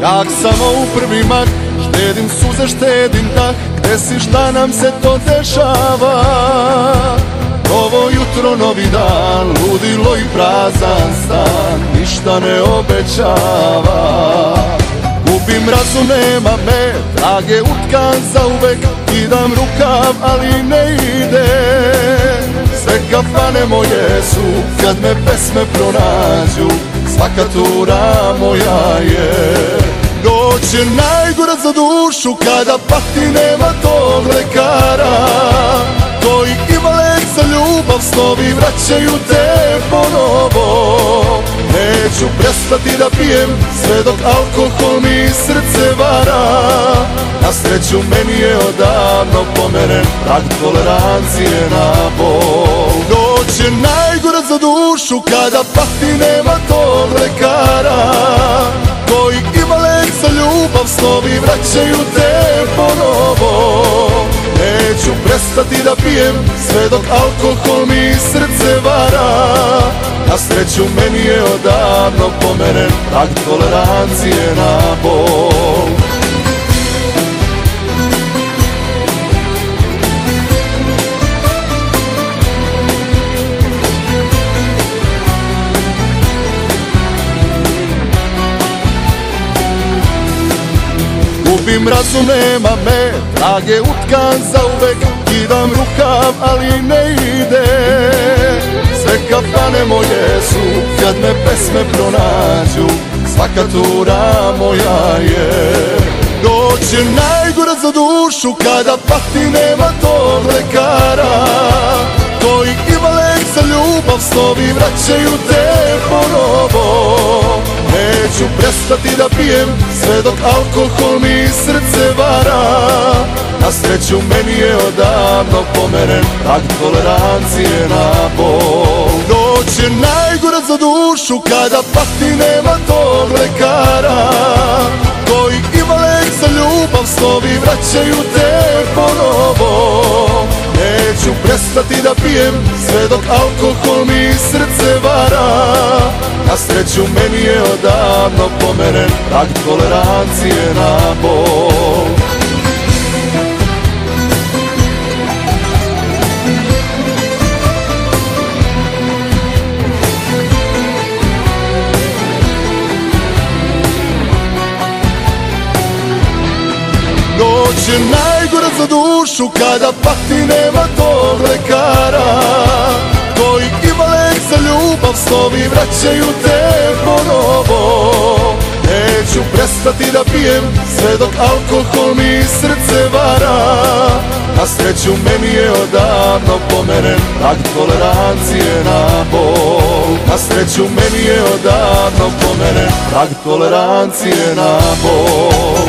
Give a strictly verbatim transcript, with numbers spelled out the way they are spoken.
Jak samo u prvi mah, štedim suze, štedim dah. Gde si, šta nam se to dešava? Ovo jutro novi dan, ludilo i prazan stan, ništa ne obećava. Gubim razum, nema me, trage utkan zauvek. Kidam rukav, ali ne ide. Sve kafane moje su, kad me pesme pronađu, svaka tura moja je. Noć je najgora za dušu, kada pati nema tog lekara. Koji ima lek za ljubav, snovi vraćaju te ponovo. Neću prestati da pijem, sve dok alkohol mi srce vara. Na sreću meni je odavno pomeren prag tolerancije na bol. Noć je najgora za dušu, kada pati nema tog lekara. Koji ima lek za ljubav, snovi vraćaju te ponovo. Neću prestati da pijem, sve dok alkohol mi srce vara. Na sreću meni je odavno pomeren prag tolerancije na bol. Gubim razum, nema me, trage utkan zauvek. Kidam rukav, ali ne ide. Sve kafane moje su, kad me pesme pronađu, svaka tura moja je. Noć je najgora za dušu, kada pati nema tog lekara. Koji ima lek za ljubav, snovi vraćaju te ponovo. Neću prestati da pijem, sve dok alkohol mi srce vara. Na sreću meni je odavno pomeren prag tolerancije na bol. Noć je najgora za dušu, kada pati nema tog lekara. Koji ima lek za ljubav, snovi vraćaju te ponovo. Neću prestati da pijem, sve dok alkohol mi srce vara. Na sreću meni je odavno pomeren prag tolerancije na bol. Noć je najgora za dušu, kada pati nema tog lekara. Koji ima lek za ljubav, snovi vraćaju te ponovo. Neću prestati da pijem, sve dok alkohol mi srce vara. Na sreću meni je odavno pomeren prag tolerancije na bol. Na sreću meni je odavno pomeren prag tolerancije na bol.